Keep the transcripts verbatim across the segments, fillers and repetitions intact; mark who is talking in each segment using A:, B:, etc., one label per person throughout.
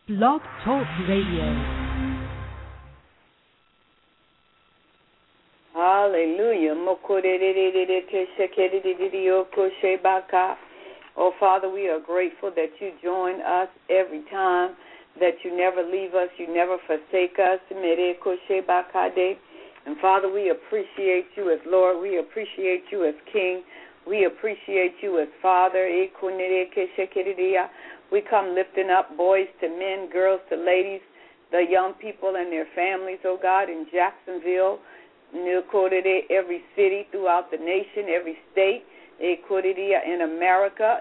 A: Blog Talk Radio.
B: Hallelujah. Oh, Father, we are grateful that you join us every time, that you never leave us, you never forsake us. And, Father, we appreciate you as Lord. We appreciate you as King. We appreciate you as Father. We come lifting up boys to men, girls to ladies, the young people and their families, oh God, in Jacksonville, every city throughout the nation, every state, in America,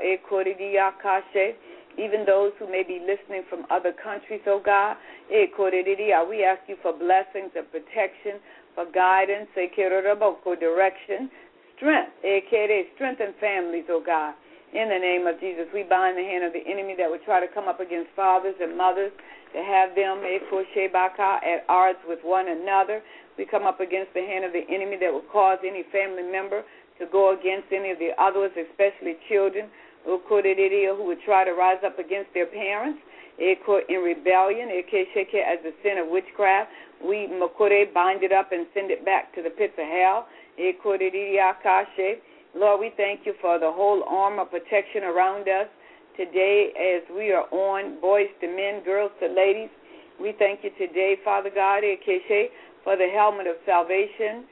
B: even those who may be listening from other countries, oh God. We ask you for blessings and protection, for guidance, direction, strength, strengthen families, oh God. In the name of Jesus, we bind the hand of the enemy that would try to come up against fathers and mothers, to have them at odds with one another. We come up against the hand of the enemy that would cause any family member to go against any of the others, especially children who would try to rise up against their parents in rebellion, as the sin of witchcraft. We bind it up and send it back to the pits of hell. Lord, we thank you for the whole armor protection around us today as we are on boys to men, girls to ladies. We thank you today, Father God, for the helmet of salvation,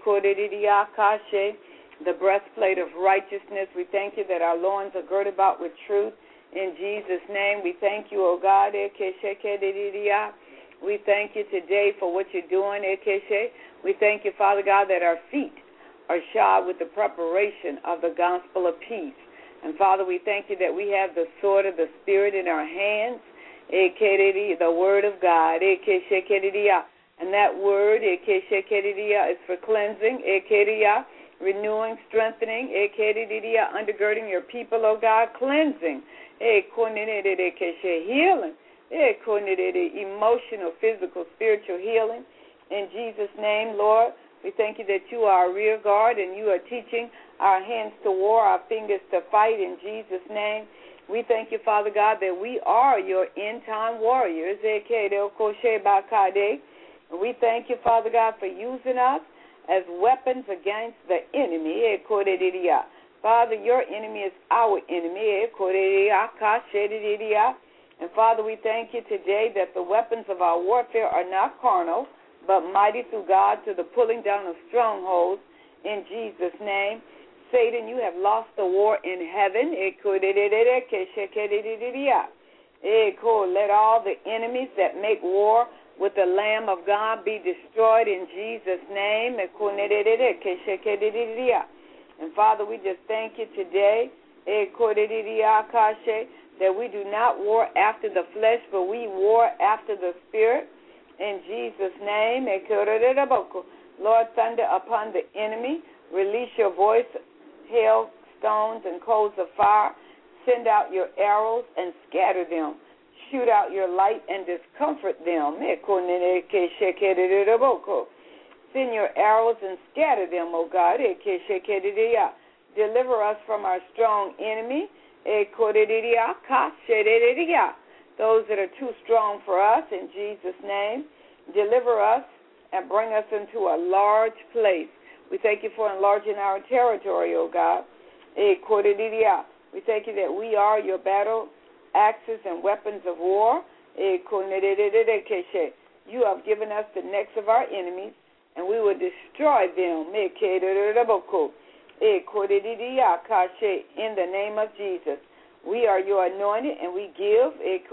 B: the breastplate of righteousness. We thank you that our loins are girded about with truth. In Jesus' name, we thank you, O God. We thank you today for what you're doing. We thank you, Father God, that our feet are shod with the preparation of the gospel of peace. And, Father, we thank you that we have the sword of the Spirit in our hands, the word of God. And that word is for cleansing, renewing, strengthening, undergirding your people, oh God, cleansing, healing, emotional, physical, spiritual healing. In Jesus' name, Lord, we thank you that you are our rear guard and you are teaching our hands to war, our fingers to fight. In Jesus' name, we thank you, Father God, that we are your end-time warriors. We thank you, Father God, for using us as weapons against the enemy. Father, your enemy is our enemy. And, Father, we thank you today that the weapons of our warfare are not carnal, but mighty through God to the pulling down of strongholds. In Jesus' name, Satan, you have lost the war in heaven. Let all the enemies that make war with the Lamb of God be destroyed in Jesus' name. And, Father, we just thank you today that we do not war after the flesh, but we war after the Spirit. In Jesus' name, Lord, thunder upon the enemy. Release your voice, hail, stones, and coals of fire. Send out your arrows and scatter them. Shoot out your light and discomfort them. Send your arrows and scatter them, O God. Deliver us from our strong enemy. Those that are too strong for us, in Jesus' name. Deliver us and bring us into a large place. We thank you for enlarging our territory, O God. We thank you that we are your battle axes and weapons of war. You have given us the necks of our enemies, and we will destroy them. In the name of Jesus. We are your anointed, and we give.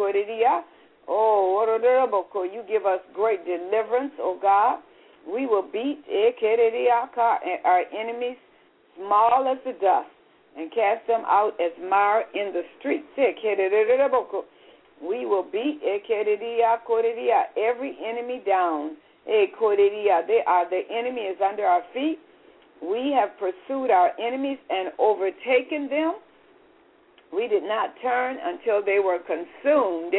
B: Oh, you give us great deliverance, oh God. We will beat our enemies small as the dust and cast them out as mire in the streets. We will beat every enemy down. They are, the enemy is under our feet. We have pursued our enemies and overtaken them. We did not turn until they were consumed.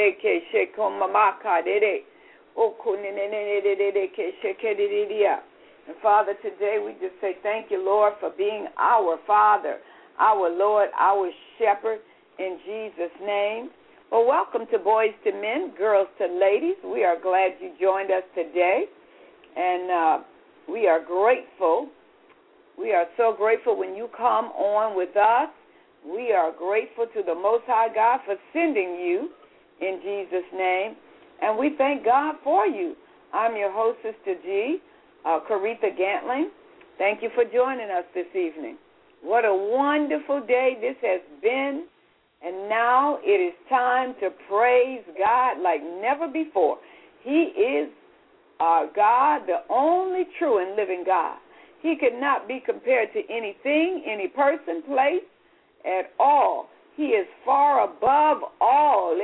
B: And, Father, today we just say thank you, Lord, for being our Father, our Lord, our Shepherd, in Jesus' name. Well, welcome to Boys to Men, Girls to Ladies. We are glad you joined us today, and uh, we are grateful. We are so grateful when you come on with us. We are grateful to the Most High God for sending you in Jesus' name, and we thank God for you. I'm your host, Sister G, uh, Caretha Gantling. Thank you for joining us this evening. What a wonderful day this has been. And now it is time to praise God like never before. He is our God, the only true and living God. He could not be compared to anything, any person, place at all. He is far above all.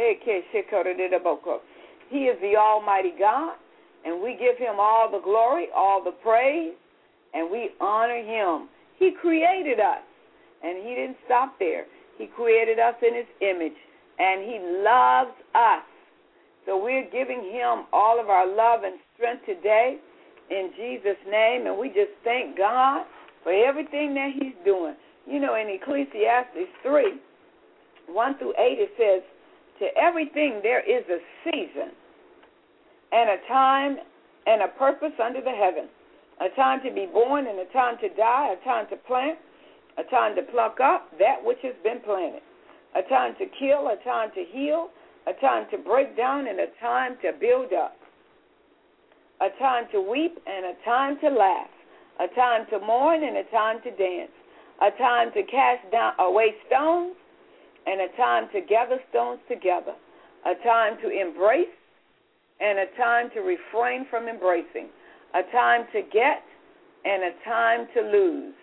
B: He is the Almighty God, and we give him all the glory, all the praise, and we honor him. He created us, and he didn't stop there. He created us in his image, and he loves us. So we're giving him all of our love and strength today in Jesus' name, and we just thank God for everything that he's doing. You know, in Ecclesiastes three, one through eight, it says, to everything there is a season and a time and a purpose under the heaven, a time to be born and a time to die, a time to plant, a time to pluck up that which has been planted, a time to kill, a time to heal, a time to break down, and a time to build up, a time to weep and a time to laugh, a time to mourn and a time to dance, a time to cast down away stones and a time to gather stones together, a time to embrace and a time to refrain from embracing, a time to get and a time to lose.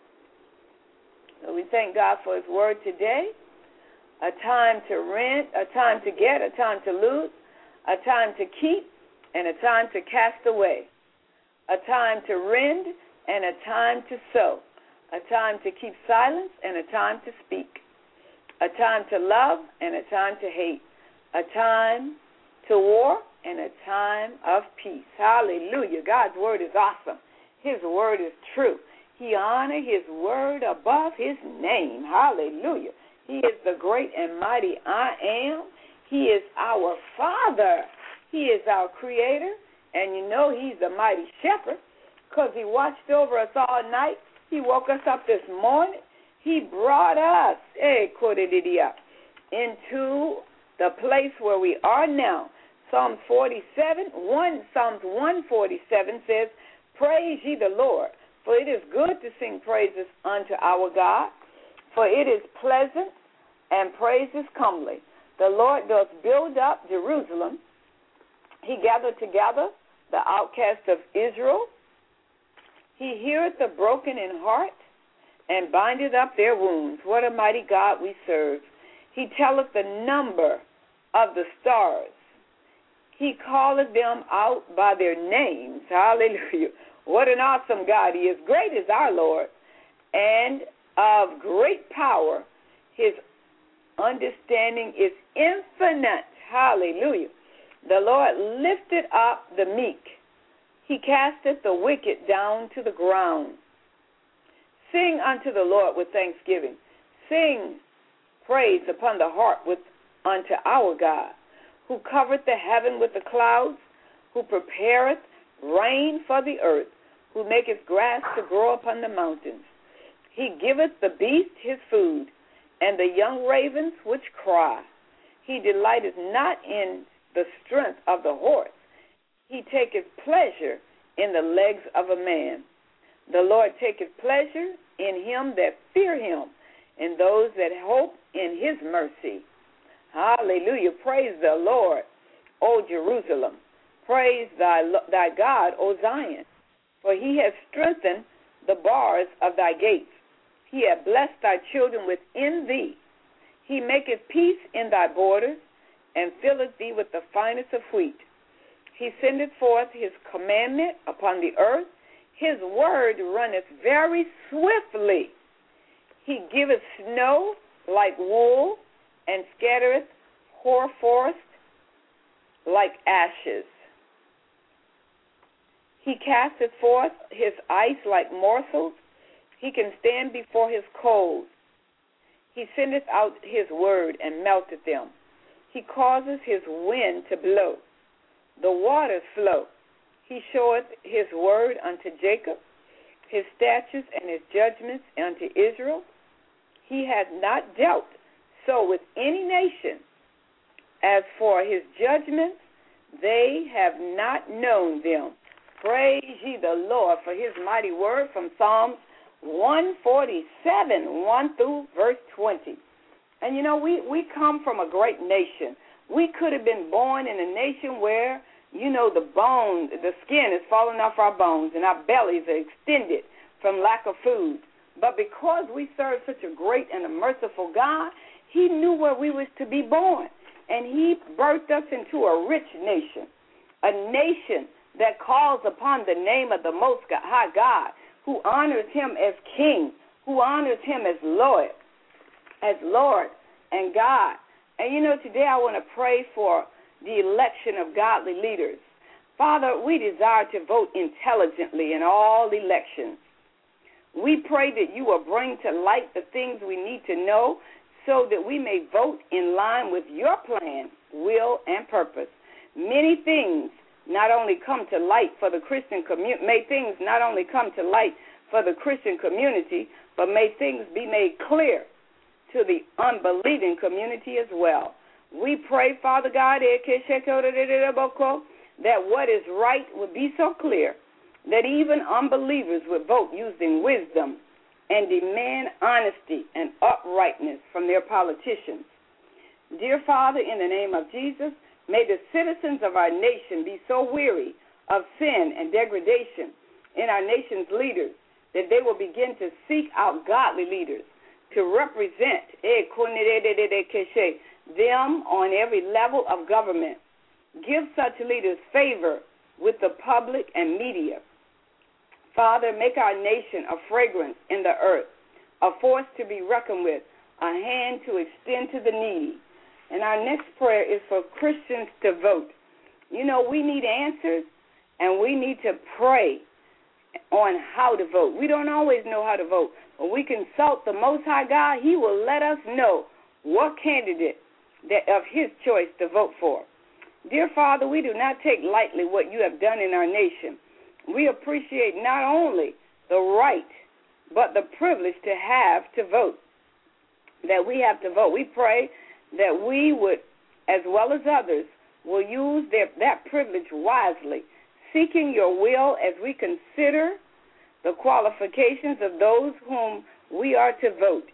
B: So we thank God for his word today. A time to rent, a time to get, a time to lose, a time to keep, and a time to cast away. A time to rend and a time to sow. A time to keep silence and a time to speak. A time to love and a time to hate. A time to war and a time of peace. Hallelujah. God's word is awesome. His word is true. He honored his word above his name. Hallelujah. He is the great and mighty I am. He is our Father. He is our Creator. And you know he's the mighty shepherd because he watched over us all night. He woke us up this morning. He brought us eh, into the place where we are now. Psalms forty-seven, one, Psalms one forty-seven says, praise ye the Lord. For it is good to sing praises unto our God, for it is pleasant and praises comely. The Lord doth build up Jerusalem. He gathered together the outcasts of Israel. He heareth the broken in heart and bindeth up their wounds. What a mighty God we serve. He telleth the number of the stars. He calleth them out by their names. Hallelujah. What an awesome God he is. Great is our Lord, and of great power. His understanding is infinite. Hallelujah. The Lord lifted up the meek. He casteth the wicked down to the ground. Sing unto the Lord with thanksgiving. Sing praise upon the harp with unto our God, who covereth the heaven with the clouds, who prepareth rain for the earth, who maketh grass to grow upon the mountains. He giveth the beast his food, and the young ravens which cry. He delighteth not in the strength of the horse. He taketh pleasure in the legs of a man. The Lord taketh pleasure in him that fear him, and those that hope in his mercy. Hallelujah. Praise the Lord, O Jerusalem. Praise thy, thy God, O Zion. For he has strengthened the bars of thy gates. He hath blessed thy children within thee. He maketh peace in thy borders, and filleth thee with the finest of wheat. He sendeth forth his commandment upon the earth. His word runneth very swiftly. He giveth snow like wool, and scattereth hoarfrost like ashes. He casteth forth his ice like morsels. He can stand before his coals. He sendeth out his word and melteth them. He causes his wind to blow. The waters flow. He showeth his word unto Jacob, his statutes and his judgments unto Israel. He hath not dealt so with any nation. As for his judgments, they have not known them. Praise ye the Lord for his mighty word from Psalms one forty-seven, one through verse twenty. And, you know, we, we come from a great nation. We could have been born in a nation where, you know, the bone, the skin is falling off our bones and our bellies are extended from lack of food. But because we serve such a great and a merciful God, he knew where we was to be born. And he birthed us into a rich nation, a nation that calls upon the name of the Most High God, who honors him as King, who honors him as Lord, as Lord and God. And, you know, today I want to pray for the election of godly leaders. Father, we desire to vote intelligently in all elections. We pray that you will bring to light the things we need to know so that we may vote in line with your plan, will, and purpose. Many things not only come to light for the Christian community, may things not only come to light for the Christian community, but may things be made clear to the unbelieving community as well. We pray, Father God, that what is right would be so clear that even unbelievers would vote using wisdom and demand honesty and uprightness from their politicians. Dear Father, in the name of Jesus, may the citizens of our nation be so weary of sin and degradation in our nation's leaders that they will begin to seek out godly leaders to represent them on every level of government. Give such leaders favor with the public and media. Father, make our nation a fragrance in the earth, a force to be reckoned with, a hand to extend to the needy. And our next prayer is for Christians to vote. You know, we need answers, and we need to pray on how to vote. We don't always know how to vote. When we consult the Most High God, he will let us know what candidate that of his choice to vote for. Dear Father, we do not take lightly what you have done in our nation. We appreciate not only the right, but the privilege to have to vote, that we have to vote. We pray that we would, as well as others, will use their, that privilege wisely, seeking your will as we consider the qualifications of those whom we are to vote.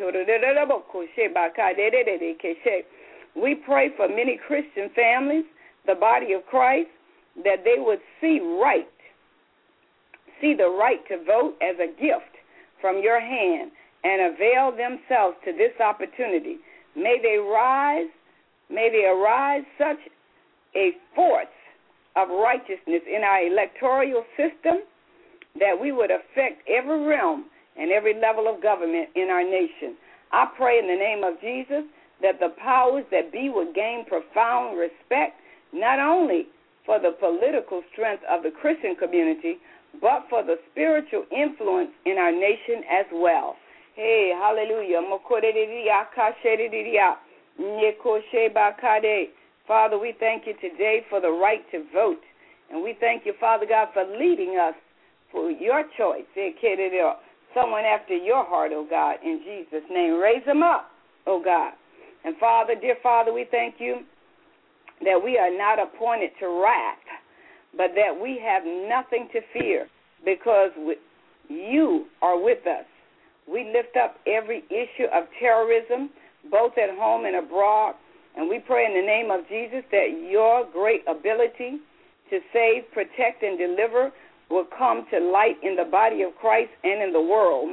B: We pray for many Christian families, the body of Christ, that they would see right, see the right to vote as a gift from your hand and avail themselves to this opportunity. May they rise, may they arise such a force of righteousness in our electoral system that we would affect every realm and every level of government in our nation. I pray in the name of Jesus that the powers that be would gain profound respect, not only for the political strength of the Christian community, but for the spiritual influence in our nation as well. Hey, hallelujah. Father, we thank you today for the right to vote. And we thank you, Father God, for leading us for your choice. Someone after your heart, oh God, in Jesus' name. Raise them up, oh God. And Father, dear Father, we thank you that we are not appointed to wrath, but that we have nothing to fear because you are with us. We lift up every issue of terrorism, both at home and abroad, and we pray in the name of Jesus that your great ability to save, protect, and deliver will come to light in the body of Christ and in the world.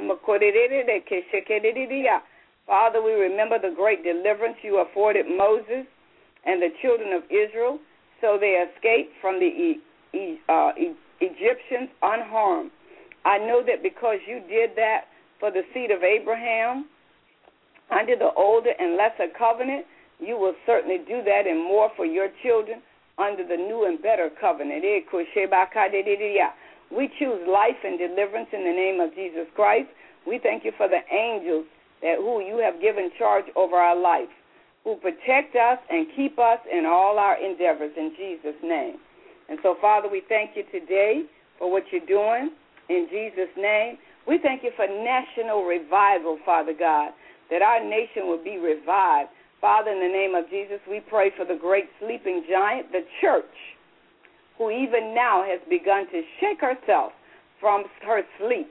B: Father, we remember the great deliverance you afforded Moses and the children of Israel, so they escaped from the e- e- uh, e- Egyptians unharmed. I know that because you did that for the seed of Abraham under the older and lesser covenant, you will certainly do that and more for your children under the new and better covenant. We choose life and deliverance in the name of Jesus Christ. We thank you for the angels that who you have given charge over our life. who protect us and keep us in all our endeavors in Jesus' name. And so, Father, we thank you today for what you're doing in Jesus' name. We thank you for national revival, Father God, that our nation will be revived. Father, in the name of Jesus, we pray for the great sleeping giant, the church, who even now has begun to shake herself from her sleep.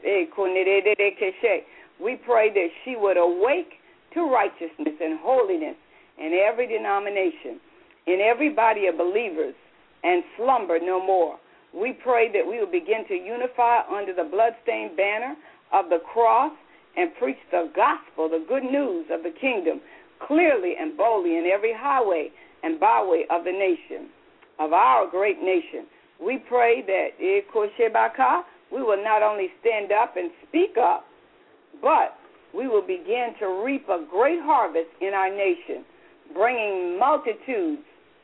B: We pray that she would awake to righteousness and holiness in every denomination, in every body of believers, and slumber no more. We pray that we will begin to unify under the bloodstained banner of the cross and preach the gospel, the good news of the kingdom, clearly and boldly in every highway and byway of the nation, of our great nation. We pray that we will not only stand up and speak up, but we will begin to reap a great harvest in our nation, bringing multitudes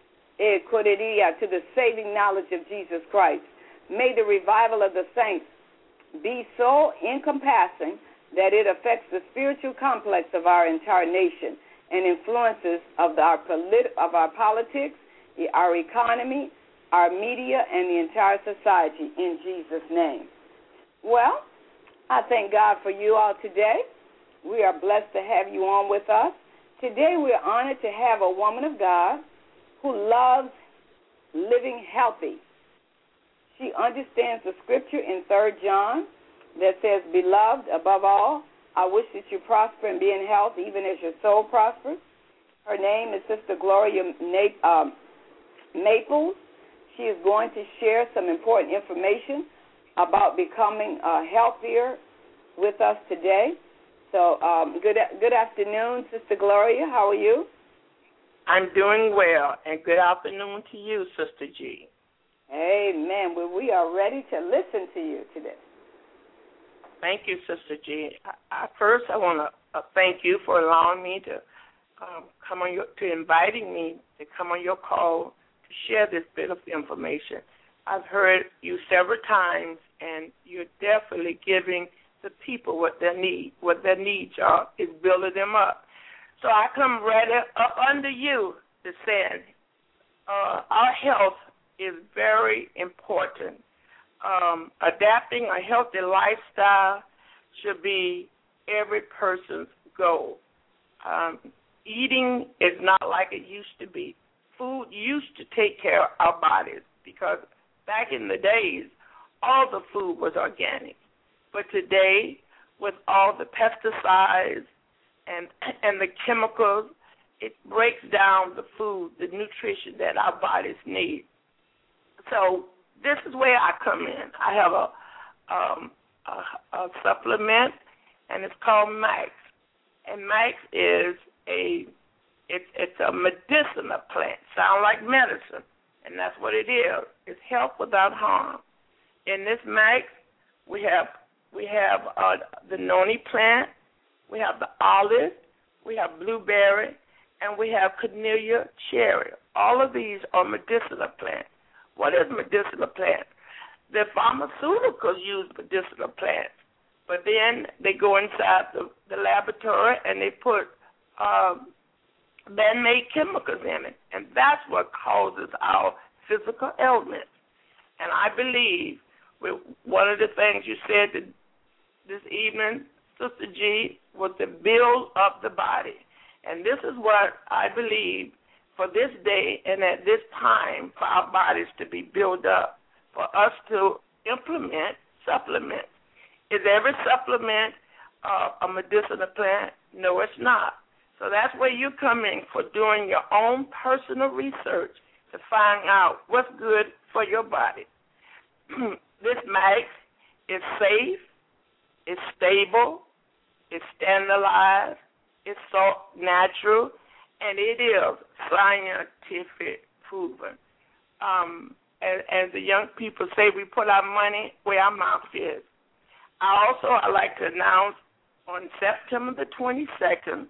B: to the saving knowledge of Jesus Christ. May the revival of the saints be so encompassing that it affects the spiritual complex of our entire nation and influences of, the, our, polit- of our politics, the, our economy, our media, and the entire society in Jesus' name. Well, I thank God for you all today. We are blessed to have you on with us. Today we're honored to have a woman of God who loves living healthy. She understands the scripture in Third John that says, "Beloved, above all, I wish that you prosper and be in health, even as your soul prospers." Her name is Sister Gloria um, Maples. She is going to share some important information about becoming uh, healthier with us today. So um, good good afternoon, Sister Gloria. How are you?
C: I'm doing well, and good afternoon to you, Sister G.
B: Amen. Well, we are ready to listen to you today.
C: Thank you, Sister G. I, I, first, I want to uh, thank you for allowing me to um, come on your, to inviting me to come on your call to share this bit of information. I've heard you several times, and you're definitely giving the people what they need. What their needs are is building them up. So I come ready up under you to say uh, our health is very important. Um, adapting a healthy lifestyle should be every person's goal. Um, eating is not like it used to be. Food used to take care of our bodies because back in the days, all the food was organic. But today, with all the pesticides and and the chemicals, it breaks down the food, the nutrition that our bodies need. So this is where I come in. I have a, um, a, a supplement, and it's called Max. And Max is a it's it's a medicinal plant. Sound like medicine, and that's what it is. It's health without harm. In this Max, we have we have uh, the noni plant, we have the olive, we have blueberry, and we have Cornelia cherry. All of these are medicinal plants. What is medicinal plant? The pharmaceuticals use medicinal plants, but then they go inside the, the laboratory and they put um, man-made chemicals in it, and that's what causes our physical ailments. And I believe with one of the things you said that this evening, Sister G, was to build up the body. And this is what I believe for this day and at this time for our bodies to be built up, for us to implement supplements. Is every supplement uh, a medicinal plant? No, it's not. So that's where you come in for doing your own personal research to find out what's good for your body. This Max is safe, it's stable, it's standardized, it's so natural, and it is scientific proven. Um, as, as the young people say, we put our money where our mouth is. I also I'd like to announce on September the twenty-second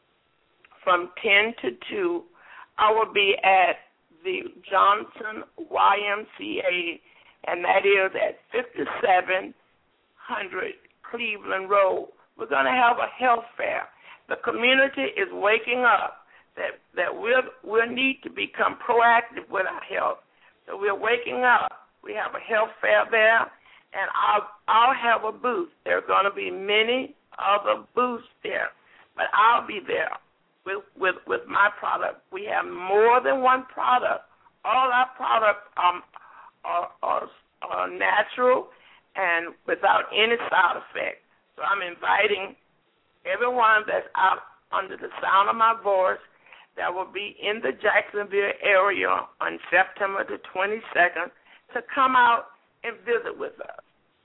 C: from ten to two, I will be at the Johnson Y M C A, and that is at fifty-seven hundred Cleveland Road. We're going to have a health fair. The community is waking up. that that we'll, we'll need to become proactive with our health. So we're waking up. We have a health fair there, and I'll, I'll have a booth. There are going to be many other booths there, but I'll be there with, with, with my product. We have more than one product. All our products um, are, are, are natural and without any side effects. So I'm inviting everyone that's out under the sound of my voice that will be in the Jacksonville area on September the twenty-second to come out and visit with us.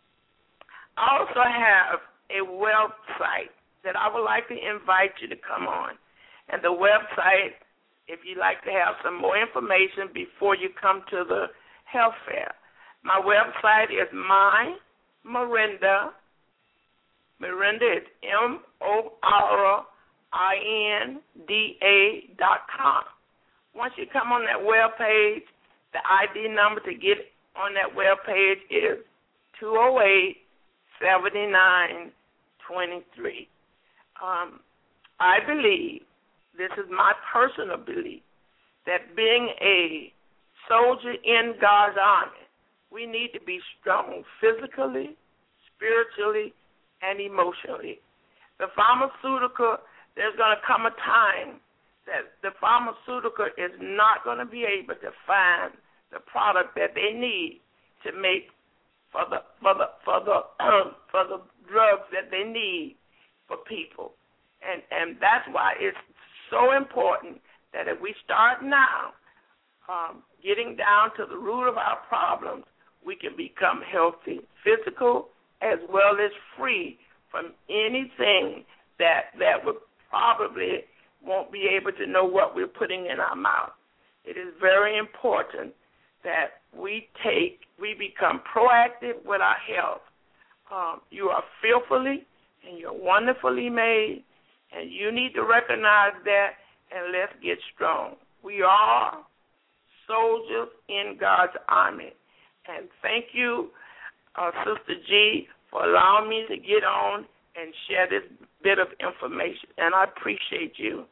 C: I also have a website that I would like to invite you to come on. And the website, if you'd like to have some more information before you come to the health fair, my website is my Morinda. Morinda is M O R I N D A dot com. Once you come on that web page, the I D number to get on that web page is two oh eight, seven nine, two three. Um, I believe, this is my personal belief, that being a soldier in God's army, we need to be strong physically, spiritually, and emotionally. The pharmaceutical, there's going to come a time that the pharmaceutical is not going to be able to find the product that they need to make for the for the for the um, for the drugs that they need for people, and and that's why it's so important that if we start now, um, getting down to the root of our problems, we can become healthy, physical, as well as free from anything that that would probably won't be able to know what we're putting in our mouth. It is very important that we take, we become proactive with our health. Um, you are fearfully and you're wonderfully made, and you need to recognize that, and let's get strong. We are soldiers in God's army. And thank you, uh, Sister G, for allowing me to get on and share this bit of information, and I appreciate you.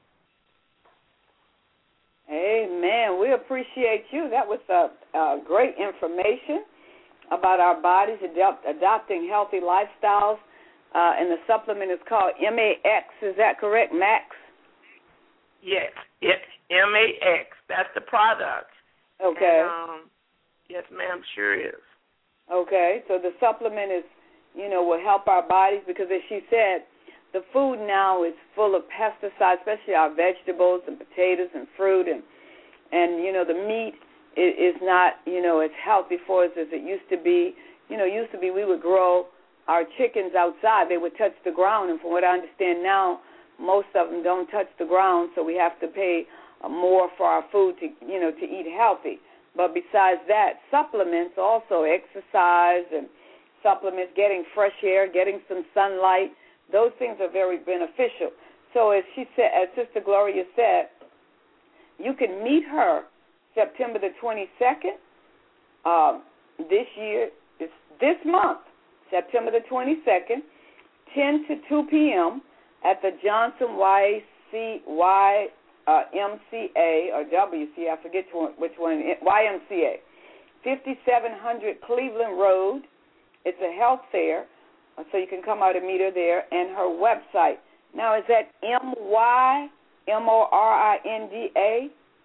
B: Amen. We appreciate you. That was uh, uh, great information about our bodies, adopt, adopting healthy lifestyles, uh, and the supplement is called M A X. Is that correct, Max?
C: Yes, it's M A X. That's the product.
B: Okay.
C: And, um, yes, ma'am, sure is.
B: Okay, so the supplement is, you know, will help our bodies because, as she said, the food now is full of pesticides, especially our vegetables and potatoes and fruit, and, and you know, the meat is not, you know, as healthy for us as it used to be. You know, it used to be we would grow our chickens outside. They would touch the ground, and from what I understand now, most of them don't touch the ground, so we have to pay uh, more for our food to, you know, to eat healthy. But besides that, supplements also, exercise and supplements, getting fresh air, getting some sunlight, those things are very beneficial. So as she said, as Sister Gloria said, you can meet her September the twenty-second. Um, this year, it's this month, September the twenty-second, ten to two p.m. at the Johnson Y M C A or W C A, I forget which one, Y M C A, fifty-seven hundred Cleveland Road. It's a health fair, so you can come out and meet her there, and her website. Now, is that M Y M O R I N D A?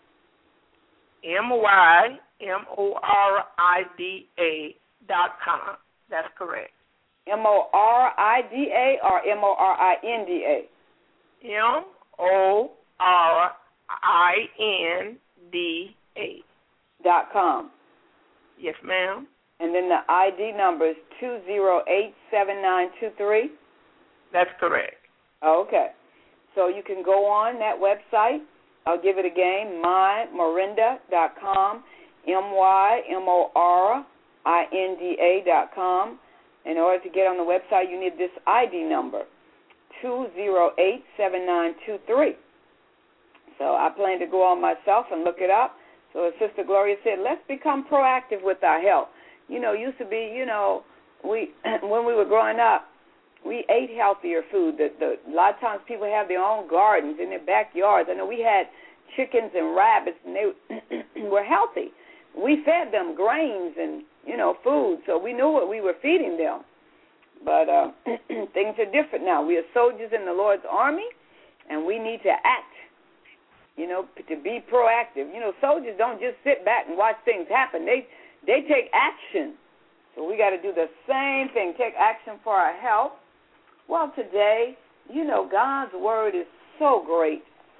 C: M Y M O R I D A dot com. That's correct.
B: M O R I D A or M O R I N D A?
C: M O R I N D A.
B: Dot com.
C: Yes, ma'am.
B: And then the I D number is two zero eight seven nine two three?
C: That's correct.
B: Okay. So you can go on that website. I'll give it again, my morinda dot com, M Y M O R I N D A dot com. In order to get on the website, you need this I D number, two zero eight seven nine two three. So I plan to go on myself and look it up. So as Sister Gloria said, let's become proactive with our health. You know, used to be, you know, we when we were growing up, we ate healthier food. The, the, a lot of times people have their own gardens in their backyards. I know we had chickens and rabbits, and they were healthy. We fed them grains and, you know, food, so we knew what we were feeding them. But uh, things are different now. We are soldiers in the Lord's army, and we need to act, you know, to be proactive. You know, soldiers don't just sit back and watch things happen. They they take action. So we got to do the same thing, take action for our health. Well, today, you know, God's word is so great.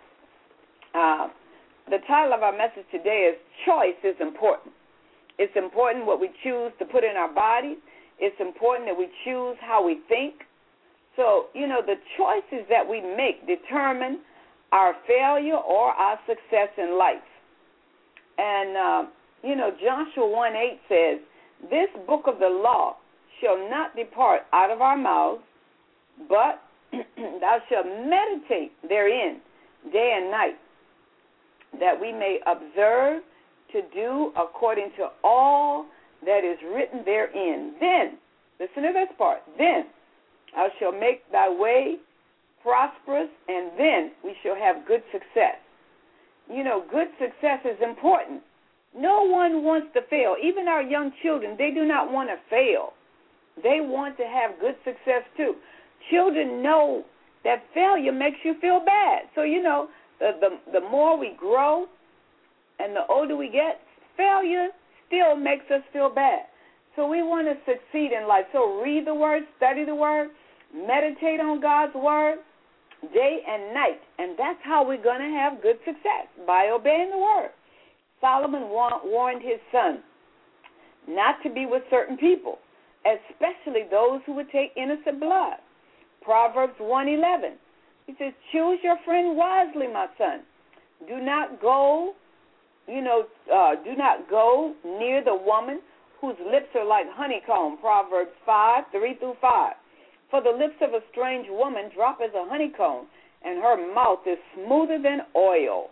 B: Uh, the title of our message today is Choice is Important. It's important what we choose to put in our bodies. It's important that we choose how we think. So, you know, the choices that we make determine our failure or our success in life. And, uh, you know, Joshua one eight says, this book of the law shall not depart out of our mouths, but thou shalt meditate therein day and night, that we may observe to do according to all that is written therein. Then, listen to this part, then I shall make thy way prosperous, and then we shall have good success. You know, good success is important. No one wants to fail. Even our young children, they do not want to fail. They want to have good success too. Children know that failure makes you feel bad. So, you know, the, the, the more we grow and the older we get, failure still makes us feel bad. So we want to succeed in life. So read the word, study the word, meditate on God's word day and night. And that's how we're going to have good success, by obeying the word. Solomon warned his son not to be with certain people, especially those who would take innocent blood. Proverbs one eleven. He says, choose your friend wisely, my son. Do not go, you know, uh, do not go near the woman whose lips are like honeycomb. Proverbs five, three through five. For the lips of a strange woman drop as a honeycomb, and her mouth is smoother than oil.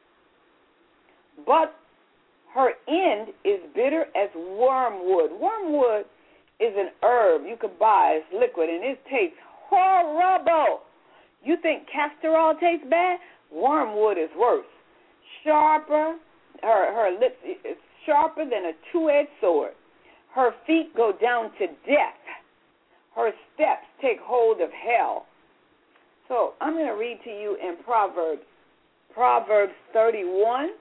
B: But her end is bitter as wormwood. Wormwood is an herb you could buy as liquid, and it tastes horrible. You think castor oil tastes bad? Wormwood is worse. Sharper, her, her lips is sharper than a two-edged sword. Her feet go down to death. Her steps take hold of hell. So I'm going to read to you in Proverbs, Proverbs thirty-one.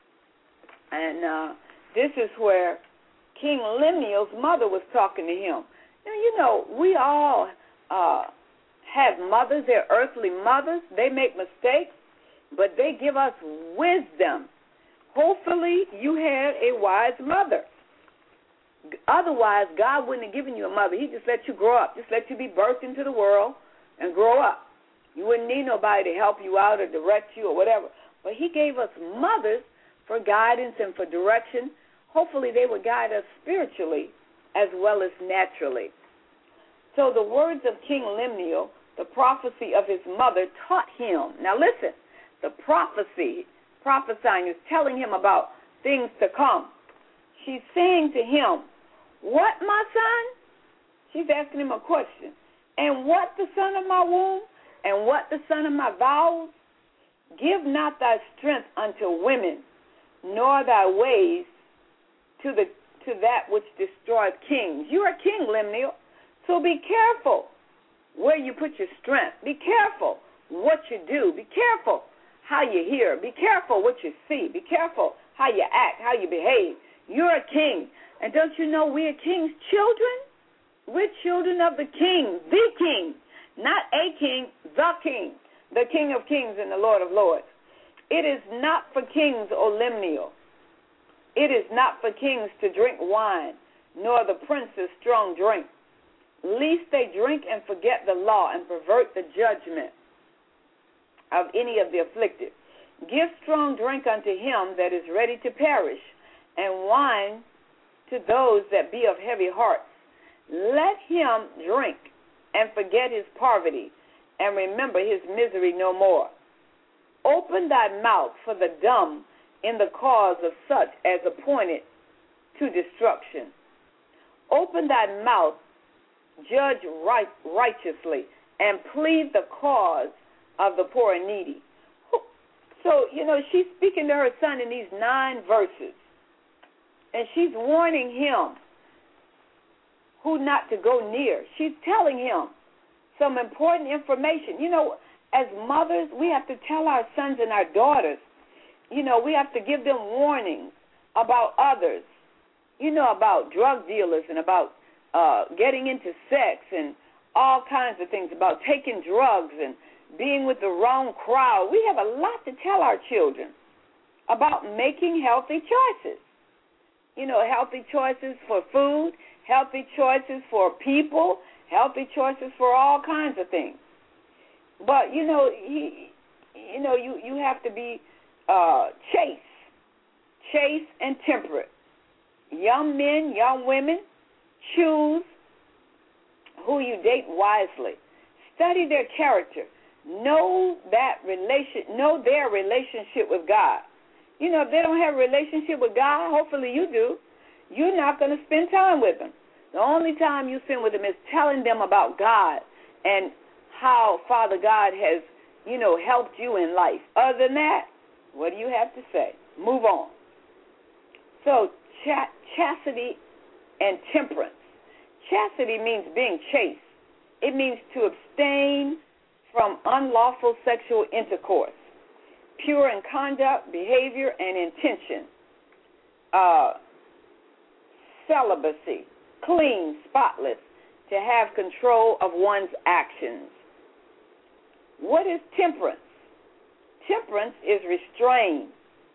B: And uh, this is where King Lemuel's mother was talking to him. Now, you know, we all uh, have mothers. They're earthly mothers. They make mistakes, but they give us wisdom. Hopefully you had a wise mother. Otherwise, God wouldn't have given you a mother. He just let you grow up, just let you be birthed into the world and grow up. You wouldn't need nobody to help you out or direct you or whatever. But he gave us mothers for guidance and for direction. Hopefully they would guide us spiritually as well as naturally. So the words of King Lemuel, the prophecy of his mother, taught him. Now listen, the prophecy, prophesying is telling him about things to come. She's saying to him, what, my son? She's asking him a question. And what the son of my womb? And what the son of my vows? Give not thy strength unto women, nor thy ways to the to that which destroys kings. You are king, Lemuel, so be careful where you put your strength. Be careful what you do. Be careful how you hear. Be careful what you see. Be careful how you act, how you behave. You're a king. And don't you know we are king's children? We're children of the king, the king, not a king, the king, the King of kings and the Lord of lords. It is not for kings, O Lemuel. It is not for kings to drink wine, nor the princes strong drink, lest they drink and forget the law and pervert the judgment of any of the afflicted. Give strong drink unto him that is ready to perish, and wine to those that be of heavy hearts. Let him drink and forget his poverty, and remember his misery no more. Open thy mouth for the dumb in the cause of such as appointed to destruction. Open thy mouth judge right, righteously, and plead the cause of the poor and needy. So, you know, she's speaking to her son in these nine verses, and she's warning him who not to go near. She's telling him some important information. You know, as mothers, we have to tell our sons and our daughters, you know, we have to give them warnings about others, you know, about drug dealers and about uh, getting into sex and all kinds of things, about taking drugs and being with the wrong crowd. We have a lot to tell our children about making healthy choices. You know, healthy choices for food, healthy choices for people, healthy choices for all kinds of things. But, you know, he, you know, you, you have to be uh, chaste, chaste and temperate. Young men, young women, choose who you date wisely. Study their character. Know that relation. Know their relationship with God. You know, if they don't have a relationship with God, hopefully you do, you're not going to spend time with them. The only time you spend with them is telling them about God and how Father God has, you know, helped you in life. Other than that, what do you have to say? Move on. So, ch- chastity and temperance. Chastity means being chaste. It means to abstain from unlawful sexual intercourse, pure in conduct, behavior, and intention. Uh, celibacy, clean, spotless, to have control of one's actions. What is temperance? Temperance is restraint,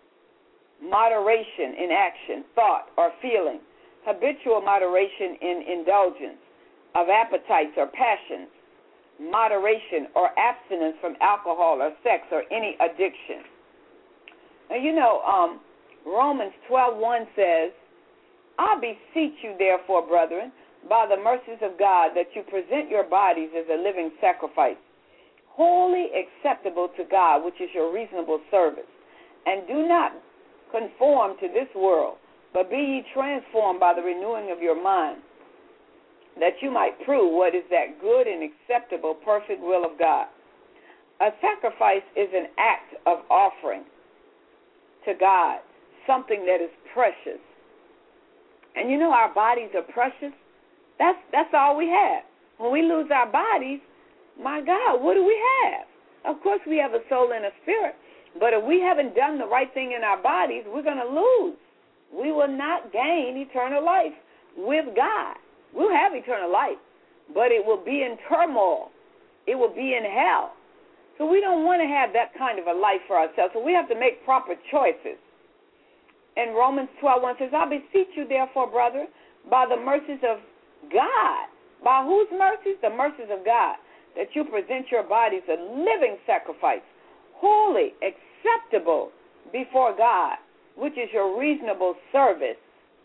B: moderation in action, thought, or feeling, habitual moderation in indulgence of appetites or passions, moderation or abstinence from alcohol or sex or any addiction. Now, you know, um, Romans twelve one says, I beseech you, therefore, brethren, by the mercies of God, that you present your bodies as a living sacrifice, wholly acceptable to God, which is your reasonable service. And do not conform to this world, but be ye transformed by the renewing of your mind, that you might prove what is that good and acceptable, perfect will of God. A sacrifice is an act of offering to God, something that is precious. And you know our bodies are precious. That's that's all we have. When we lose our bodies, my God, what do we have? Of course we have a soul and a spirit, but if we haven't done the right thing in our bodies, we're going to lose. We will not gain eternal life with God. We'll have eternal life, but it will be in turmoil. It will be in hell. So we don't want to have that kind of a life for ourselves. So we have to make proper choices. And Romans twelve one says, I beseech you, therefore, brother, by the mercies of God. By whose mercies? The mercies of God, that you present your bodies a living sacrifice, holy, acceptable before God, which is your reasonable service.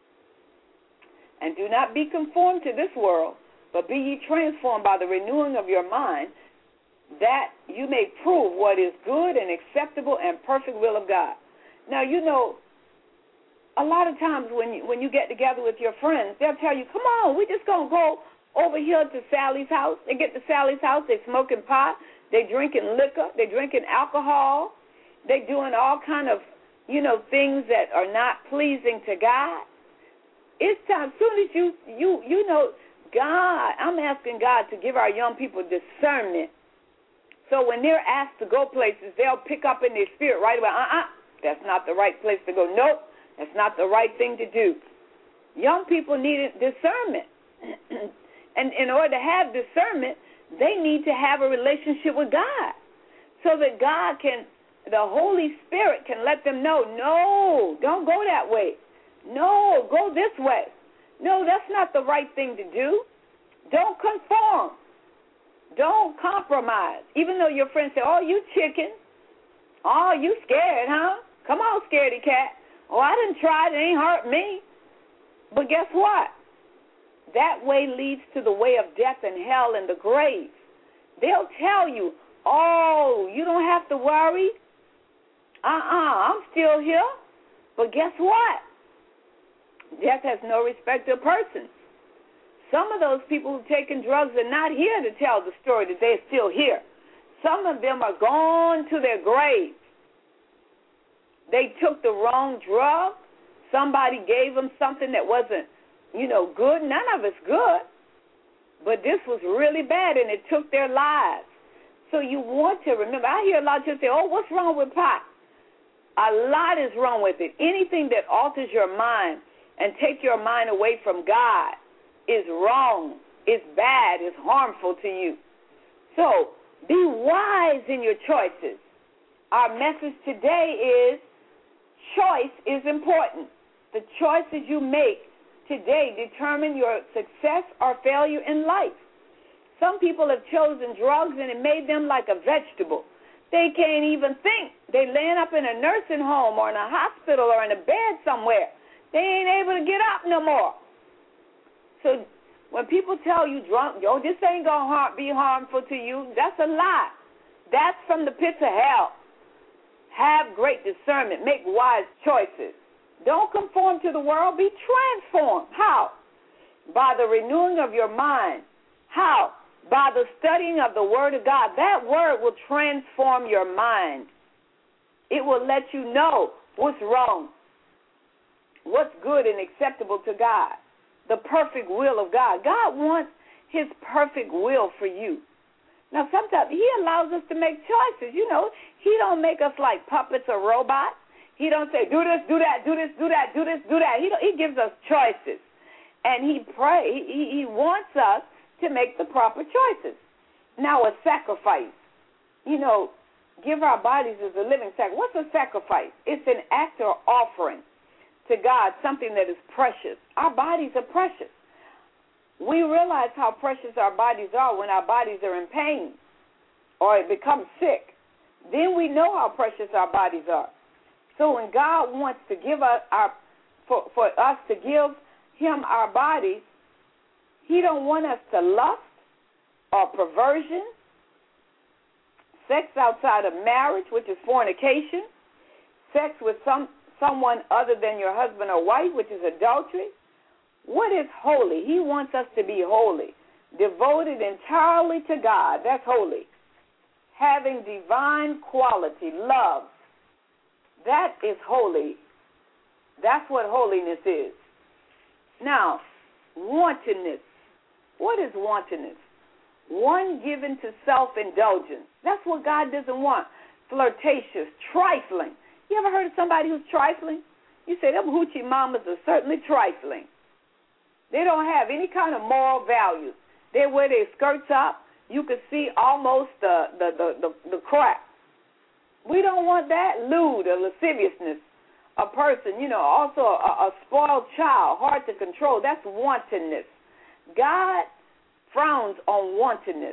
B: And do not be conformed to this world, but be ye transformed by the renewing of your mind, that you may prove what is good and acceptable and perfect will of God. Now, you know, a lot of times when you, when you get together with your friends, they'll tell you, come on, we're just going to go over here to Sally's house. They get to Sally's house, they smoking pot, they drinking liquor, they drinking alcohol, they doing all kind of, you know, things that are not pleasing to God. It's time, as soon as you, you, you know, God, I'm asking God to give our young people discernment. So when they're asked to go places, they'll pick up in their spirit right away, uh-uh, that's not the right place to go. Nope, that's not the right thing to do. Young people need discernment. And in order to have discernment, they need to have a relationship with God so that God can, the Holy Spirit can let them know, no, don't go that way. No, go this way. No, that's not the right thing to do. Don't conform. Don't compromise. Even though your friends say, oh, you chicken. Oh, you scared, huh? Come on, scaredy cat. Oh, I didn't try it. It ain't hurt me. But guess what? That way leads to the way of death and hell and the grave. They'll tell you, oh, you don't have to worry. Uh-uh, I'm still here. But guess what? Death has no respect of persons. Some of those people who've taken drugs are not here to tell the story that they're still here. Some of them are gone to their graves. They took the wrong drug. Somebody gave them something that wasn't, you know, good. None of it's good. But this was really bad, and it took their lives. So you want to remember. I hear a lot of people say, oh, what's wrong with pot? A lot is wrong with it. Anything that alters your mind and take your mind away from God is wrong, is bad, is harmful to you. So be wise in your choices. Our message today is choice is important. The choices you make today determine your success or failure in life. Some people have chosen drugs and it made them like a vegetable. They can't even think. They laying up in a nursing home or in a hospital or in a bed somewhere. They ain't able to get up no more. So when people tell you, drunk, yo, this ain't going to harm, be harmful to you, that's a lie. That's from the pits of hell. Have great discernment. Make wise choices. Don't conform to the world. Be transformed. How? By the renewing of your mind. How? By the studying of the Word of God. That Word will transform your mind. It will let you know what's wrong, what's good and acceptable to God, the perfect will of God. God wants His perfect will for you. Now, sometimes He allows us to make choices. You know, He don't make us like puppets or robots. He don't say, do this, do that, do this, do that, do this, do that. He, he gives us choices. And He pray. He, he wants us to make the proper choices. Now, a sacrifice. You know, give our bodies as a living sacrifice. What's a sacrifice? It's an act or offering to God, something that is precious. Our bodies are precious. We realize how precious our bodies are when our bodies are in pain or it becomes sick. Then we know how precious our bodies are. So when God wants to give us our, for, for us to give Him our bodies, He don't want us to lust or perversion, sex outside of marriage, which is fornication, sex with some someone other than your husband or wife, which is adultery. What is holy? He wants us to be holy, devoted entirely to God. That's holy. Having divine quality, love. That is holy. That's what holiness is. Now, wantonness. What is wantonness? One given to self-indulgence. That's what God doesn't want. Flirtatious, trifling. You ever heard of somebody who's trifling? You say, them hoochie mamas are certainly trifling. They don't have any kind of moral values. They wear their skirts up. You can see almost the, the, the, the, the crack. We don't want that. Lewd or lasciviousness. A person, you know, also a, a spoiled child, hard to control. That's wantonness. God frowns on wantonness.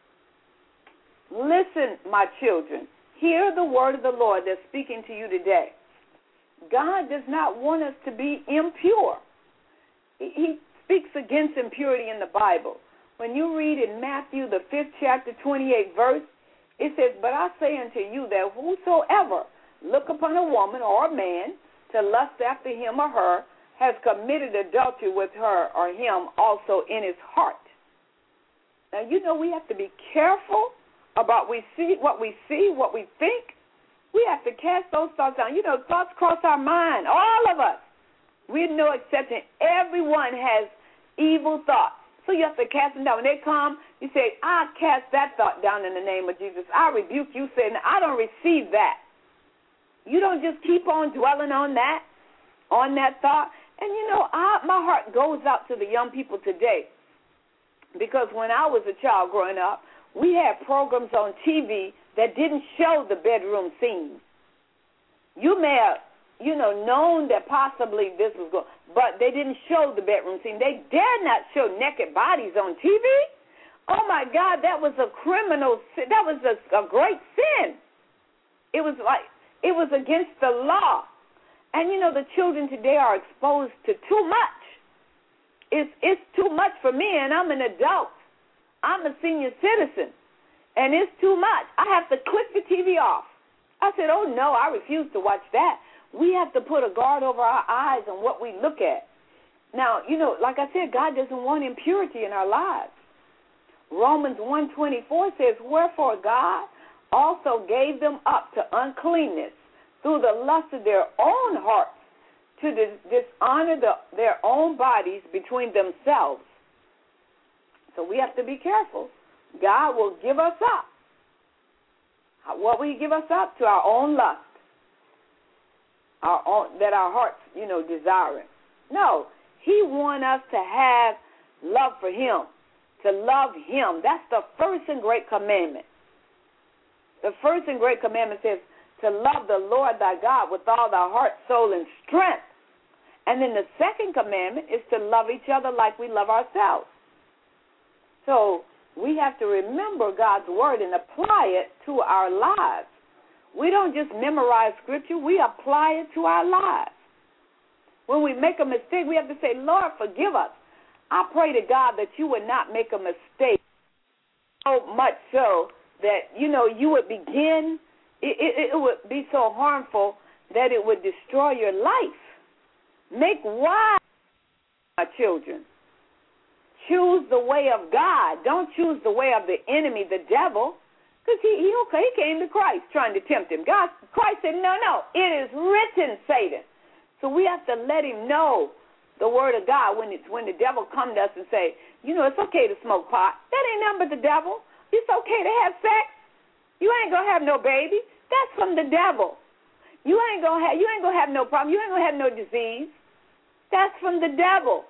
B: Listen, my children. Hear the word of the Lord that's speaking to you today. God does not want us to be impure. He speaks against impurity in the Bible. When you read in Matthew, the fifth chapter, twenty-eighth verse, it says, but I say unto you that whosoever look upon a woman or a man to lust after him or her has committed adultery with her or him also in his heart. Now, you know we have to be careful about we see what we see, what we think. We have to cast those thoughts down. You know, thoughts cross our mind, all of us. We're no exception. Everyone has evil thoughts. So you have to cast them down. When they come, you say, I cast that thought down in the name of Jesus. I rebuke you, Satan. I don't receive that. You don't just keep on dwelling on that, on that thought. And, you know, I, my heart goes out to the young people today because when I was a child growing up, we had programs on T V that didn't show the bedroom scene. You may have, you know, known that possibly this was going, but they didn't show the bedroom scene. They dare not show naked bodies on T V. Oh, my God, that was a criminal sin. That was a, a great sin. It was like, it was against the law. And, you know, the children today are exposed to too much. It's, it's too much for me, and I'm an adult. I'm a senior citizen, and it's too much. I have to click the T V off. I said, oh, no, I refuse to watch that. We have to put a guard over our eyes on what we look at. Now, you know, like I said, God doesn't want impurity in our lives. Romans one twenty-four says, wherefore God also gave them up to uncleanness through the lust of their own hearts, to dishonor the, their own bodies between themselves. So we have to be careful. God will give us up. What will He give us up? To our own lust, our own, that our hearts, you know, desiring. No, He wants us to have love for Him, to love Him. That's the first and great commandment. The first and great commandment says to love the Lord thy God with all thy heart, soul, and strength. And then the second commandment is to love each other like we love ourselves. So we have to remember God's word and apply it to our lives. We don't just memorize scripture, we apply it to our lives. When we make a mistake, we have to say, Lord, forgive us. I pray to God that you would not make a mistake so much so that, you know, you would begin, it, it, it would be so harmful that it would destroy your life. Make wise, my children. Choose the way of God. Don't choose the way of the enemy, the devil, because he, he, okay, he came to Christ trying to tempt him. God, Christ said, no, no, it is written, Satan. So we have to let him know the word of God when it's when the devil comes to us and say, you know, it's okay to smoke pot. That ain't nothing but the devil. It's okay to have sex. You ain't gonna have no baby. That's from the devil. You ain't gonna have you ain't gonna have no problem. You ain't gonna have no disease. That's from the devil.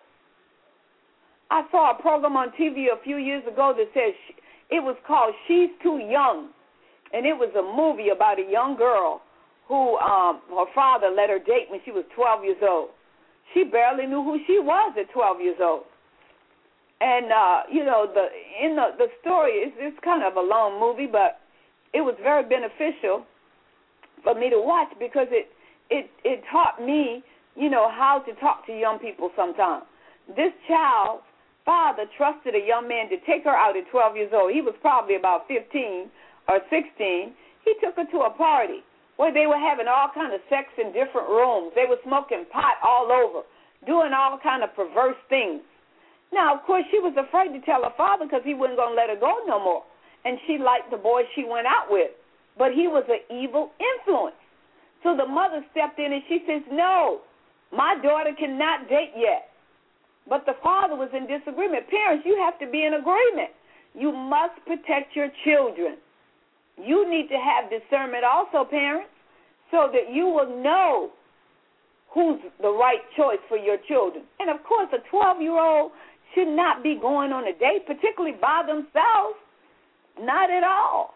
B: I saw a program on T V a few years ago that says it was called She's Too Young, and it was a movie about a young girl who um, her father let her date when she was twelve years old. She barely knew who she was at twelve years old. And, uh, you know, the in the, the story, it's, it's kind of a long movie, but it was very beneficial for me to watch because it, it, it taught me, you know, how to talk to young people sometimes. This child's father trusted a young man to take her out at twelve years old. He was probably about fifteen or sixteen. He took her to a party where they were having all kind of sex in different rooms. They were smoking pot all over, doing all kind of perverse things. Now, of course, she was afraid to tell her father because he wasn't going to let her go no more. And she liked the boy she went out with. But he was an evil influence. So the mother stepped in and she says, no, my daughter cannot date yet. But the father was in disagreement. Parents, you have to be in agreement. You must protect your children. You need to have discernment also, parents, so that you will know who's the right choice for your children. And, of course, a twelve-year-old should not be going on a date, particularly by themselves. Not at all.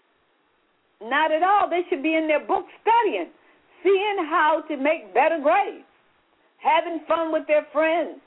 B: Not at all. They should be in their book studying, seeing how to make better grades, having fun with their friends.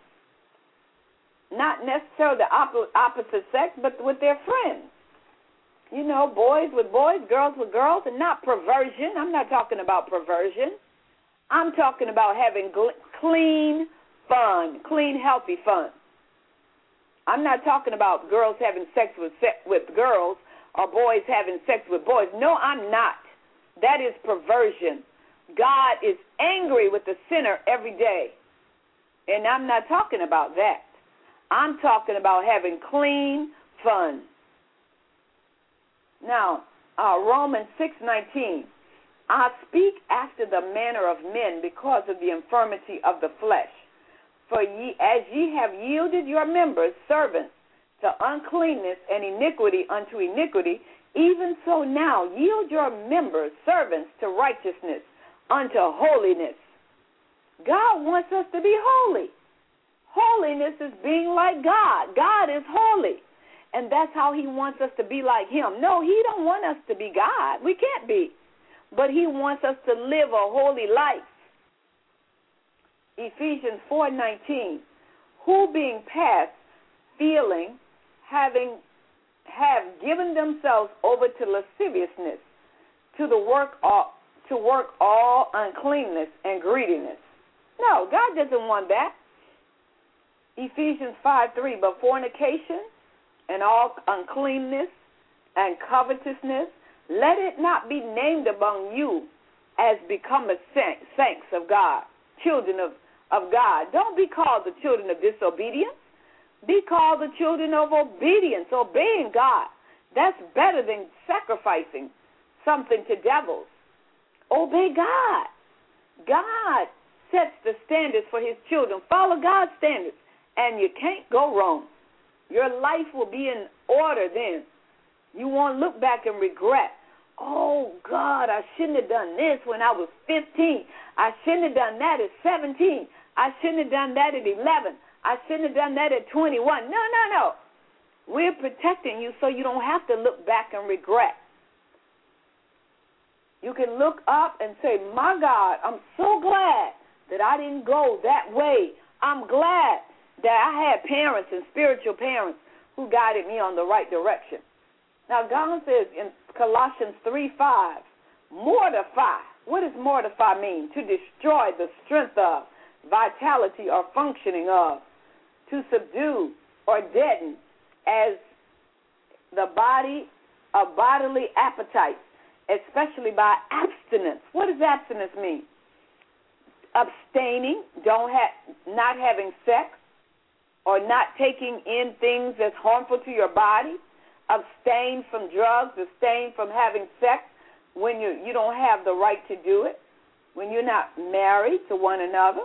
B: Not necessarily the op- opposite sex, but with their friends. You know, boys with boys, girls with girls, and not perversion. I'm not talking about perversion. I'm talking about having gl- clean fun, clean, healthy fun. I'm not talking about girls having sex with se- with girls or boys having sex with boys. No, I'm not. That is perversion. God is angry with the sinner every day, and I'm not talking about that. I'm talking about having clean fun. Now, uh, Romans six nineteen, I speak after the manner of men because of the infirmity of the flesh. For ye, as ye have yielded your members servants to uncleanness and iniquity unto iniquity, even so now yield your members servants to righteousness unto holiness. God wants us to be holy. Holiness is being like God. God is holy. And that's how he wants us to be like him. No, he don't want us to be God. We can't be. But he wants us to live a holy life. Ephesians four nineteen, who being past feeling, having have given themselves over to lasciviousness, to the work all, to work all uncleanness and greediness. No, God doesn't want that. Ephesians five three, but fornication and all uncleanness and covetousness, let it not be named among you as becometh saints of God, children of, of God. Don't be called the children of disobedience. Be called the children of obedience, obeying God. That's better than sacrificing something to devils. Obey God. God sets the standards for his children. Follow God's standards, and you can't go wrong. Your life will be in order then. You won't look back and regret. Oh, God, I shouldn't have done this when I was fifteen. I shouldn't have done that at seventeen. I shouldn't have done that at eleven. I shouldn't have done that at twenty-one. No, no, no. We're protecting you so you don't have to look back and regret. You can look up and say, my God, I'm so glad that I didn't go that way. I'm glad that I had parents and spiritual parents who guided me on the right direction. Now, God says in Colossians three five, mortify. What does mortify mean? To destroy the strength of, vitality or functioning of, to subdue or deaden as the body of bodily appetites, especially by abstinence. What does abstinence mean? Abstaining, don't have, not having sex, or not taking in things that's harmful to your body. Abstain from drugs, abstain from having sex when you you don't have the right to do it, when you're not married to one another,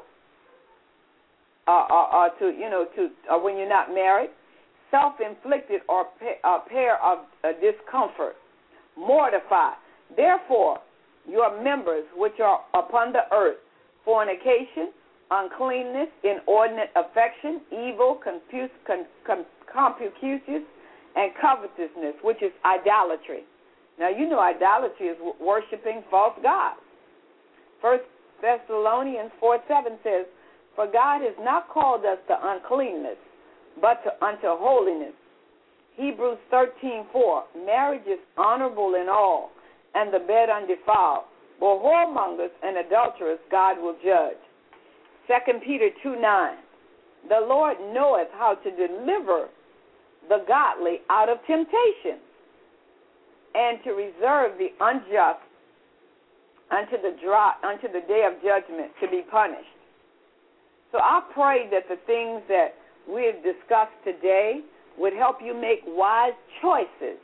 B: or, or, or to you know to or when you're not married, self-inflicted or a pair of uh, discomfort, mortify. Therefore, your members which are upon the earth, fornication, uncleanness, inordinate affection, evil, confuse, con, con, concupiscence, and covetousness, which is idolatry. Now, you know idolatry is worshiping false gods. First Thessalonians four seven says, for God has not called us to uncleanness, but to unto holiness. Hebrews thirteen four, marriage is honorable in all, and the bed undefiled. But whoremongers and adulterers God will judge. Second Peter two nine, the Lord knoweth how to deliver the godly out of temptation, and to reserve the unjust unto the dry, unto the day of judgment to be punished. So I pray that the things that we have discussed today would help you make wise choices,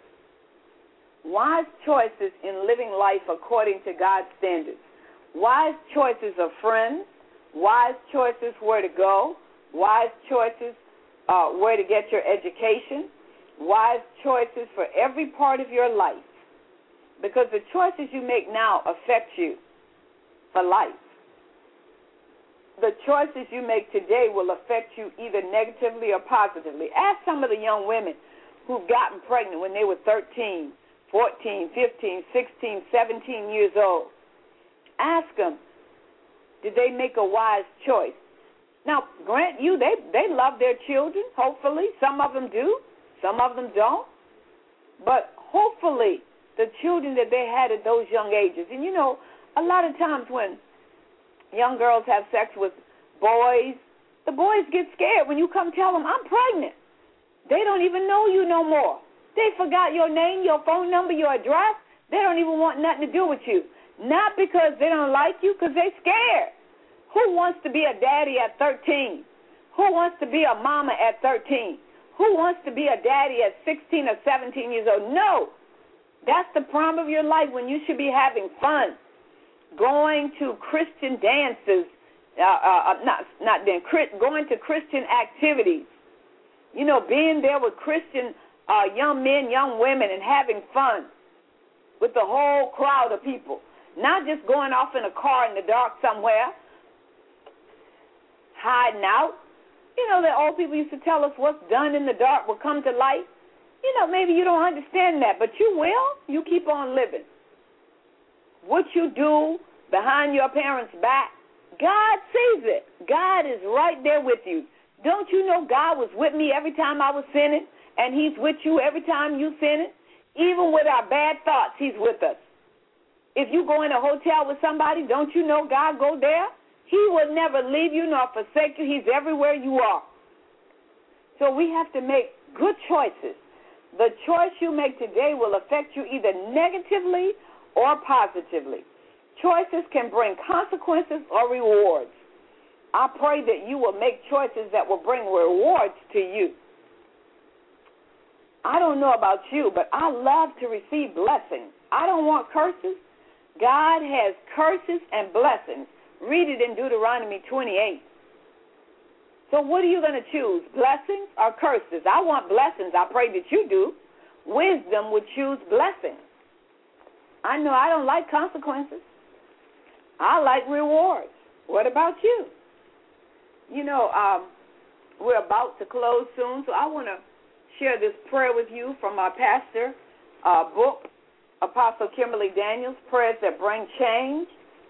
B: wise choices in living life according to God's standards, wise choices of friends, wise choices where to go, wise choices Uh, where to get your education, wise choices for every part of your life, because the choices you make now affect you for life. The choices you make today will affect you either negatively or positively. Ask some of the young women who've gotten pregnant when they were thirteen, fourteen, fifteen, sixteen, seventeen years old. Ask them, did they make a wise choice? Now, grant you, they, they love their children, hopefully. Some of them do. Some of them don't. But hopefully the children that they had at those young ages. And, you know, a lot of times when young girls have sex with boys, the boys get scared when you come tell them, I'm pregnant. They don't even know you no more. They forgot your name, your phone number, your address. They don't even want nothing to do with you. Not because they don't like you, because they're scared. Who wants to be a daddy at thirteen? Who wants to be a mama at thirteen? Who wants to be a daddy at sixteen or seventeen years old? No. That's the prime of your life when you should be having fun, going to Christian dances, uh, uh, not not then, going to Christian activities. You know, being there with Christian uh, young men, young women, and having fun with the whole crowd of people. Not just going off in a car in the dark somewhere, hiding out. You know, the old people used to tell us what's done in the dark will come to light. You know, maybe you don't understand that, but you will. You keep on living. What you do behind your parents' back, God sees it. God is right there with you. Don't you know God was with me every time I was sinning, and he's with you every time you sin it? Even with our bad thoughts, he's with us. If you go in a hotel with somebody, don't you know God go there? He will never leave you nor forsake you. He's everywhere you are. So we have to make good choices. The choice you make today will affect you either negatively or positively. Choices can bring consequences or rewards. I pray that you will make choices that will bring rewards to you. I don't know about you, but I love to receive blessings. I don't want curses. God has curses and blessings. Read it in Deuteronomy twenty-eight. So what are you going to choose, blessings or curses? I want blessings. I pray that you do. Wisdom would choose blessings. I know I don't like consequences. I like rewards. What about you? You know, um, we're about to close soon, so I want to share this prayer with you from our pastor uh, book, Apostle Kimberly Daniels, Prayers That Bring Change.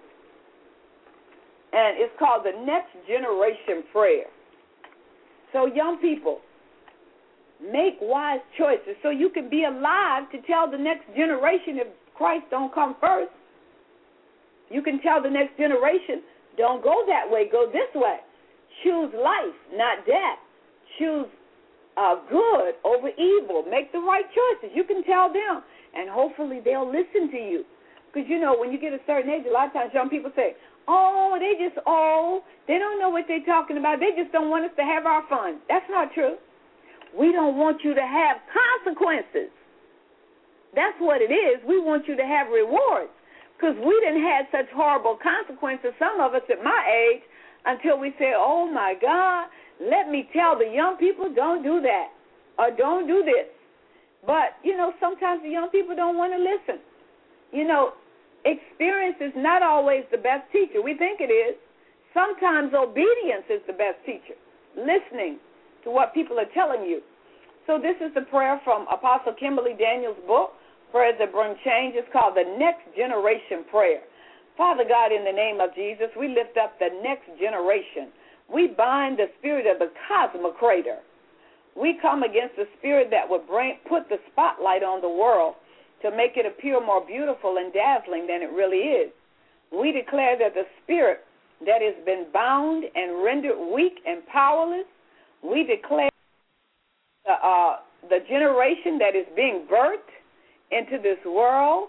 B: And it's called the Next Generation Prayer. So young people, make wise choices so you can be alive to tell the next generation if Christ don't come first. You can tell the next generation, don't go that way, go this way. Choose life, not death. Choose uh, good over evil. Make the right choices. You can tell them, and hopefully they'll listen to you. Because, you know, when you get a certain age, a lot of times young people say, oh, they just old. They don't know what they're talking about. They just don't want us to have our fun. That's not true. We don't want you to have consequences. That's what it is. We want you to have rewards. Because we didn't have such horrible consequences, some of us at my age, until we say, oh, my God, let me tell the young people, don't do that or don't do this. But, you know, sometimes the young people don't want to listen. You know, experience is not always the best teacher. We think it is. Sometimes obedience is the best teacher, listening to what people are telling you. So this is the prayer from Apostle Kimberly Daniels' book, Prayers That Bring Change. It's called the Next Generation Prayer. Father God, in the name of Jesus, we lift up the next generation. We bind the spirit of the cosmocrator. We come against the spirit that would bring, put the spotlight on the world to make it appear more beautiful and dazzling than it really is. We declare that the spirit that has been bound and rendered weak and powerless, we declare the, uh, the generation that is being birthed into this world.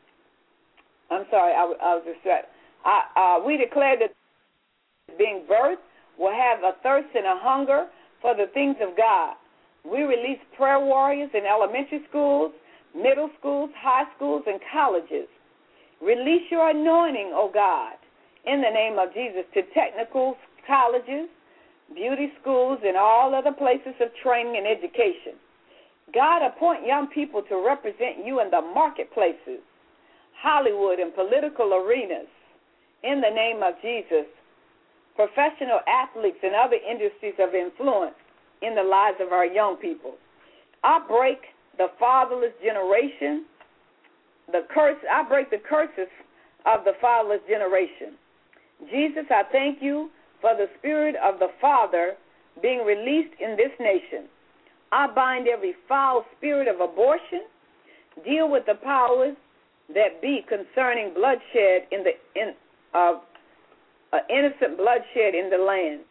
B: I'm sorry, I, I was distracted. I, uh, we declare that being birthed will have a thirst and a hunger for the things of God. We release prayer warriors in elementary schools, middle schools, high schools, and colleges. Release your anointing, O God, in the name of Jesus, to technical colleges, beauty schools, and all other places of training and education. God, appoint young people to represent you in the marketplaces, Hollywood, and political arenas, in the name of Jesus. Professional athletes and other industries of influence in the lives of our young people. I break the fatherless generation, the curse. I break the curses of the fatherless generation. Jesus, I thank you for the spirit of the Father being released in this nation. I bind every foul spirit of abortion. Deal with the powers that be concerning bloodshed in the in uh, uh, innocent bloodshed in the land.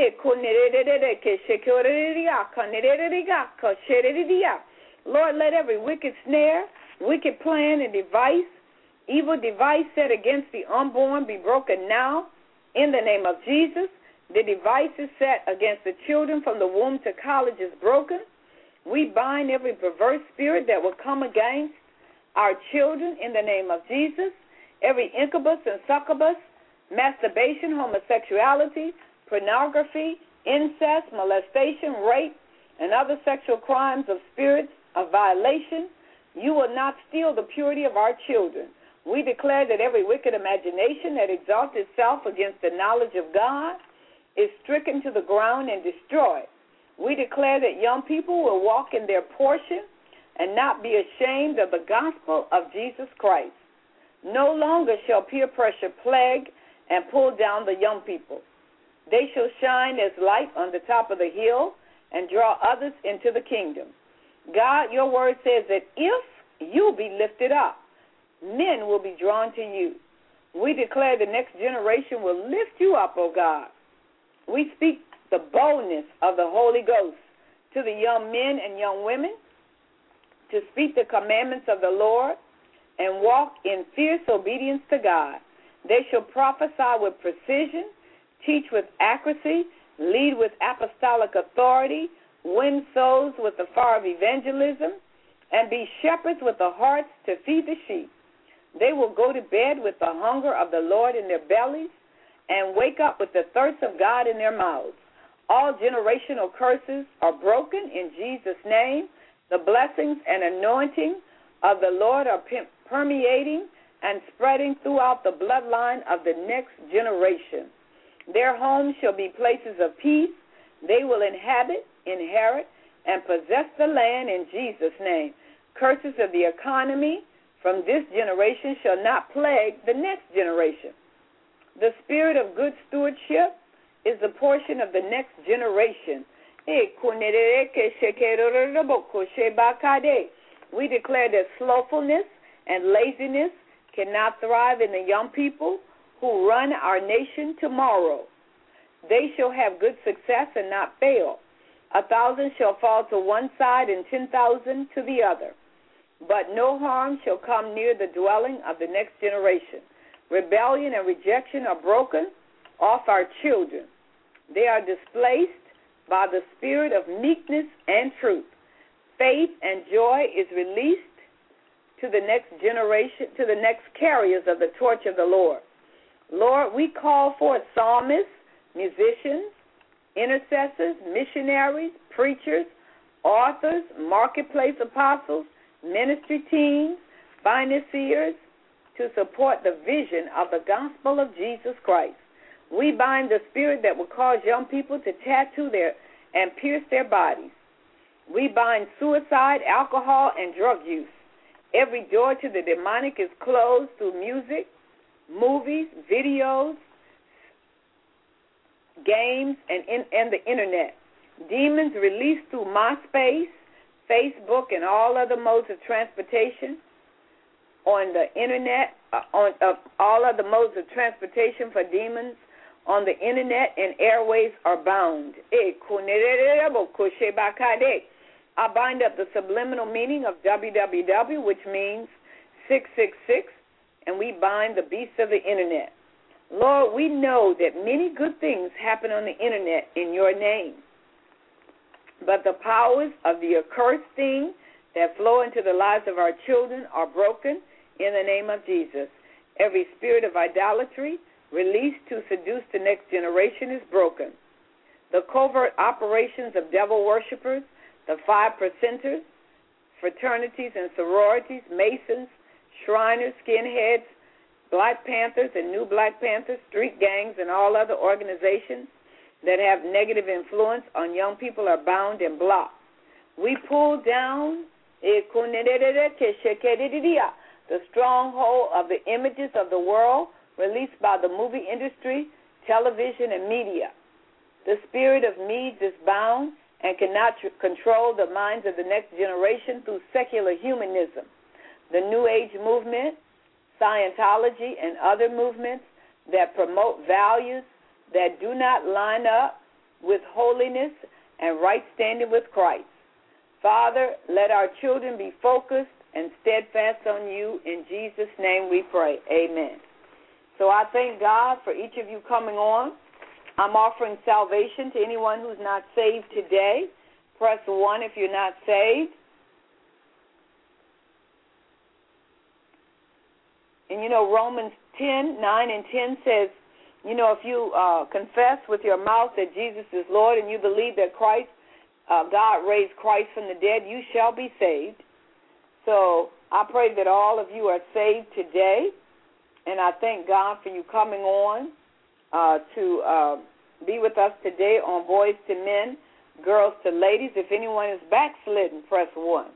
B: Lord, let every wicked snare, wicked plan and device, evil device set against the unborn be broken now in the name of Jesus. The devices set against the children from the womb to college is broken. We bind every perverse spirit that will come against our children in the name of Jesus. Every incubus and succubus, masturbation, homosexuality, pornography, incest, molestation, rape, and other sexual crimes of spirits of violation, you will not steal the purity of our children. We declare that every wicked imagination that exalts itself against the knowledge of God is stricken to the ground and destroyed. We declare that young people will walk in their portion and not be ashamed of the gospel of Jesus Christ. No longer shall peer pressure plague and pull down the young people. They shall shine as light on the top of the hill and draw others into the kingdom. God, your word says that if you be lifted up, men will be drawn to you. We declare the next generation will lift you up, O God. We speak the boldness of the Holy Ghost to the young men and young women to speak the commandments of the Lord and walk in fierce obedience to God. They shall prophesy with precision, teach with accuracy, lead with apostolic authority, win souls with the fire of evangelism, and be shepherds with the hearts to feed the sheep. They will go to bed with the hunger of the Lord in their bellies and wake up with the thirst of God in their mouths. All generational curses are broken in Jesus' name. The blessings and anointing of the Lord are permeating and spreading throughout the bloodline of the next generation. Their homes shall be places of peace. They will inhabit, inherit, and possess the land in Jesus' name. Curses of the economy from this generation shall not plague the next generation. The spirit of good stewardship is the portion of the next generation. We declare that slothfulness and laziness cannot thrive in the young people who run our nation tomorrow. They shall have good success and not fail. A thousand shall fall to one side and ten thousand to the other, but no harm shall come near the dwelling of the next generation. Rebellion and rejection are broken off our children. They are displaced by the spirit of meekness and truth. Faith and joy is released to the next generation, to the next carriers of the torch of the Lord. Lord, we call forth psalmists, musicians, intercessors, missionaries, preachers, authors, marketplace apostles, ministry teams, financiers to support the vision of the gospel of Jesus Christ. We bind the spirit that will cause young people to tattoo their and pierce their bodies. We bind suicide, alcohol, and drug use. Every door to the demonic is closed through music, movies, videos, games, and, in, and the Internet. Demons released through MySpace, Facebook, and all other modes of transportation on the Internet, uh, on uh, all other modes of transportation for demons on the Internet and airways are bound. I bind up the subliminal meaning of W W W, which means six six six, and we bind the beast of the Internet. Lord, we know that many good things happen on the Internet in your name, but the powers of the accursed thing that flow into the lives of our children are broken in the name of Jesus. Every spirit of idolatry released to seduce the next generation is broken. The covert operations of devil worshippers, the five percenters, fraternities and sororities, Masons, Shriners, Skinheads, Black Panthers and New Black Panthers, street gangs, and all other organizations that have negative influence on young people are bound and blocked. We pull down the stronghold of the images of the world released by the movie industry, television, and media. The spirit of Medes is bound and cannot tr- control the minds of the next generation through secular humanism. The New Age movement, Scientology, and other movements that promote values that do not line up with holiness and right standing with Christ. Father, let our children be focused and steadfast on you. In Jesus' name we pray. Amen. So I thank God for each of you coming on. I'm offering salvation to anyone who's not saved today. Press one if you're not saved. And, you know, Romans ten, nine and ten says, you know, if you uh, confess with your mouth that Jesus is Lord and you believe that Christ, uh, God raised Christ from the dead, you shall be saved. So I pray that all of you are saved today. And I thank God for you coming on uh, to uh, be with us today on Boys to Men, Girls to Ladies. If anyone is backslidden, press one.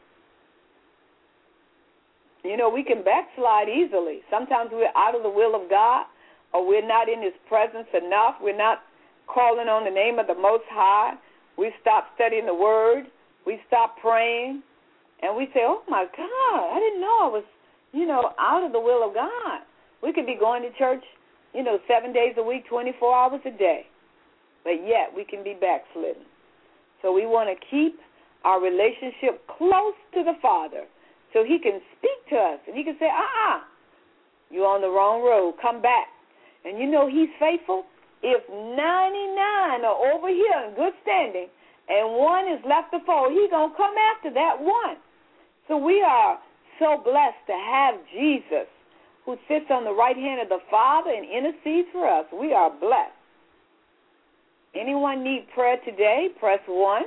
B: You know, we can backslide easily. Sometimes we're out of the will of God, or we're not in His presence enough. We're not calling on the name of the Most High. We stop studying the Word. We stop praying. And we say, oh, my God, I didn't know I was, you know, out of the will of God. We could be going to church, you know, seven days a week, twenty-four hours a day. But yet we can be backslidden. So we want to keep our relationship close to the Father so He can speak to us. And He can say, uh-uh, you're on the wrong road. Come back. And you know He's faithful. If ninety-nine are over here in good standing and one is left to fall, he's going to come after that one. So we are so blessed to have Jesus, who sits on the right hand of the Father and intercedes for us. We are blessed. Anyone need prayer today? Press one.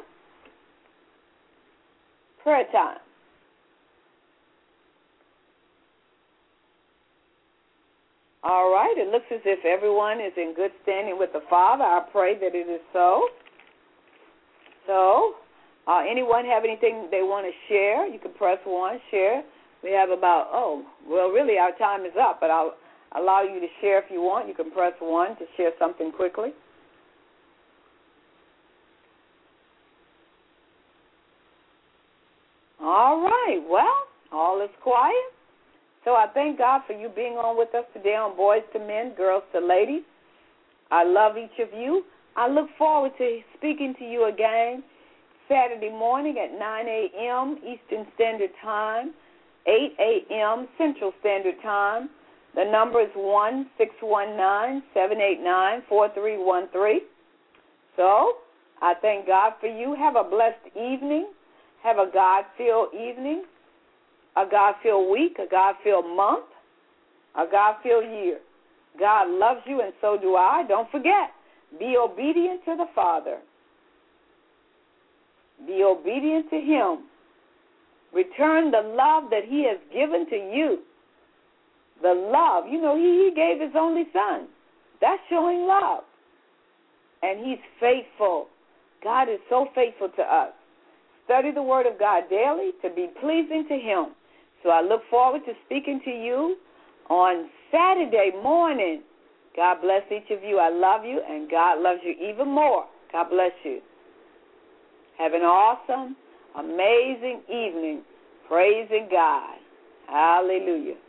B: Prayer time. All right, it looks as if everyone is in good standing with the Father. I pray that it is so. So, uh, anyone have anything they want to share? You can press one, share. We have about, oh, well, really our time is up, but I'll allow you to share if you want. You can press one to share something quickly. All right, well, all is quiet. So I thank God for you being on with us today on Boys to Men, Girls to Ladies. I love each of you. I look forward to speaking to you again Saturday morning at nine a.m. Eastern Standard Time, eight a.m. Central Standard Time. The number is one six one nine, seven eight nine, four three one three. So I thank God for you. Have a blessed evening. Have a God-filled evening, a God-filled week, a God-filled month, a God-filled year. God loves you, and so do I. Don't forget, be obedient to the Father. Be obedient to Him. Return the love that He has given to you. The love. You know, He, he gave His only Son. That's showing love. And He's faithful. God is so faithful to us. Study the Word of God daily to be pleasing to Him. So I look forward to speaking to you on Saturday morning. God bless each of you. I love you, and God loves you even more. God bless you. Have an awesome, amazing evening praising God. Hallelujah.